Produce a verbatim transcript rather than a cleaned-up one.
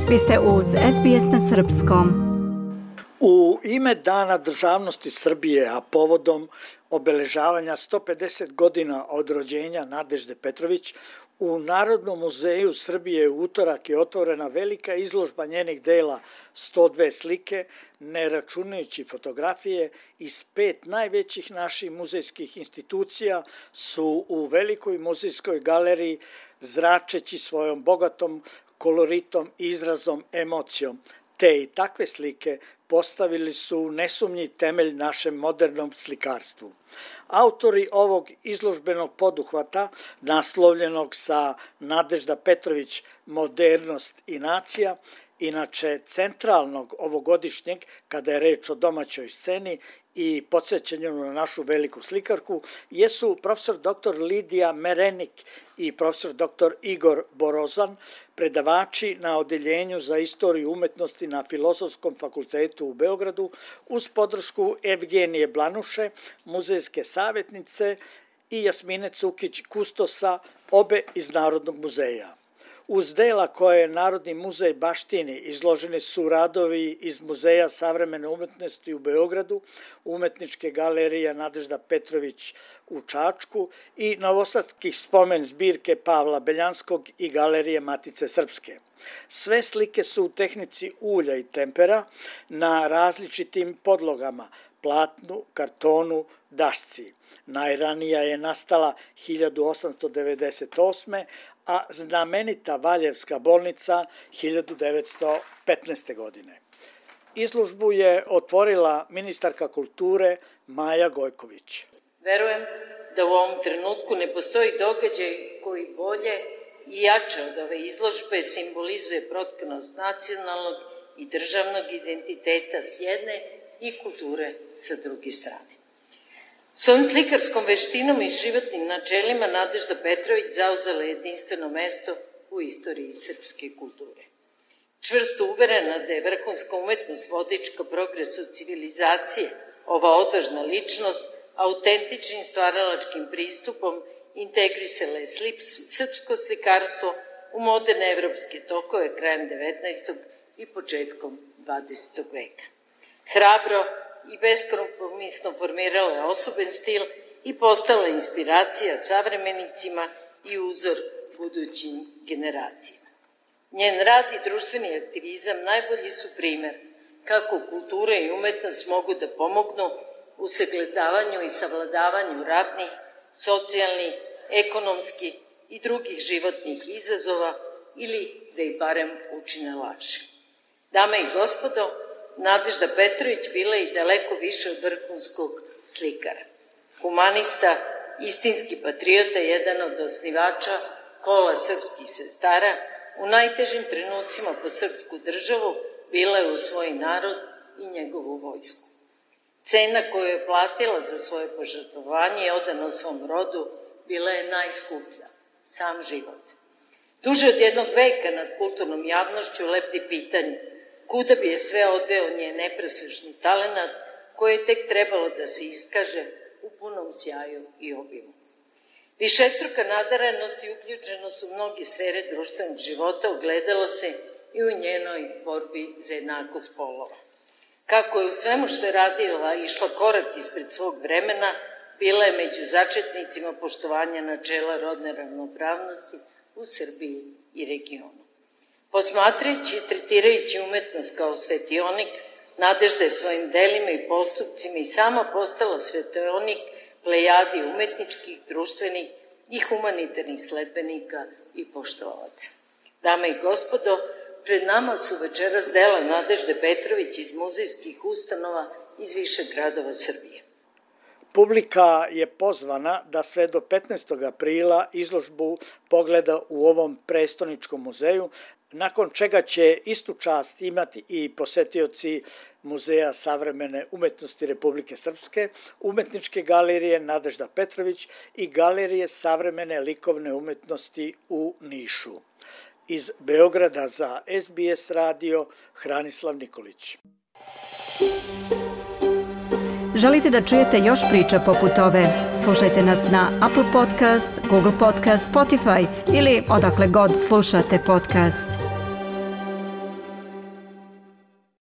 Vi ste uz es be es na srpskom. U ime Dana državnosti Srbije, a povodom obeležavanja sto pedeset godina od rođenja Nadežde Petrović, u Narodnom muzeju Srbije u utorak je otvorena velika izložba njenih dela sto dve slike, ne računajući fotografije iz pet najvećih naših muzejskih institucija su u velikoj muzejskoj galeriji zračeći svojom bogatom koloritom, izrazom, emocijom. Te i takve slike postavili su nesumnji temelj našem modernom slikarstvu. Autori ovog izložbenog poduhvata, naslovljenog sa Nadežda Petrović, modernost i nacija, inače centralnog ovogodišnjeg, kada je reč o domaćoj sceni i podsjećanju na našu veliku slikarku, jesu profesor doktor Lidija Merenik i profesor doktor Igor Borozan, predavači na Odeljenju za istoriju umetnosti na Filozofskom fakultetu u Beogradu, uz podršku Evgenije Blanuše, muzejske savjetnice, i Jasmine Cukić Kustosa, obe iz Narodnog muzeja. Uz dela koje Narodni muzej baštini izloženi su radovi iz Muzeja savremene umetnosti u Beogradu, Umetničke galerije Nadežda Petrović u Čačku i novosadski spomen zbirke Pavla Beljanskog i Galerije Matice Srpske. Sve slike su u tehnici ulja i tempera na različitim podlogama, platnu, kartonu, dašci. Najranija je nastala hiljadu osamsto devedeset osme. a znamenita Valjevska bolnica hiljadu devetsto petnaeste. godine. Izložbu je otvorila ministarka kulture Maja Gojković. Verujem da u ovom trenutku ne postoji događaj koji bolje i jače od ove izložbe simbolizuje protkanost nacionalnog i državnog identiteta s jedne i kulture sa druge strane. Svojom slikarskom veštinom i životnim načelima Nadežda Petrović zauzela jedinstveno mesto u istoriji srpske kulture. Čvrsto uverena da je vrhunska umetnost vodička progresu civilizacije, ova odvažna ličnost autentičnim stvaralačkim pristupom integrisala je srpsko slikarstvo u moderne evropske tokove krajem devetnaestog i početkom dvadesetog veka. Hrabro i beskompromisno formirala je osoben stil i postala inspiracija savremenicima i uzor budućim generacijama. Njen rad i društveni aktivizam najbolji su primer kako kultura i umetnost mogu da pomognu u sagledavanju i savladavanju ratnih, socijalnih, ekonomskih i drugih životnih izazova ili da ih barem učine lakše. Dame i gospodo, Nadežda Petrović bila je i daleko više od vrhunskog slikara. Humanista, istinski patriota, jedan od osnivača Kola srpskih sestara, u najtežim trenucima po srpsku državu bila je u svoj narod i njegovu vojsku. Cena koju je platila za svoje požrtvovanje i odano svom rodu bila je najskuplja, sam život. Duže od jednog veka nad kulturnom javnošću lebdi pitanje kuda bi je sve odveo njen nepresušni talenat koji je tek trebalo da se iskaže u punom sjaju i obimu. Višestruka nadarenost i uključenost u mnogi sfere društvenog života ogledalo se i u njenoj borbi za jednakost polova. Kako je u svemu što je radila išla korak ispred svog vremena, bila je među začetnicima poštovanja načela rodne ravnopravnosti u Srbiji i regionu. Posmatrajući i tretirajući umetnost kao svetionik, Nadežda je svojim delima i postupcima i sama postala svetionik plejadi umetničkih, društvenih i humanitarnih sledbenika i poštovalaca. Dame i gospodo, pred nama su večeras dela Nadežde Petrović iz muzejskih ustanova iz više gradova Srbije. Publika je pozvana da sve do petnaestog aprila izložbu pogleda u ovom prestoničkom muzeju, nakon čega će istu čast imati i posetioci Muzeja savremene umetnosti Republike Srpske, Umetničke galerije Nadežda Petrović i Galerije savremene likovne umetnosti u Nišu. Iz Beograda za es be es radio, Hranislav Nikolić. Želite da čujete još priča poput ove? Slušajte nas na Apple Podcast, Google Podcast, Spotify ili odakle god slušate podcast.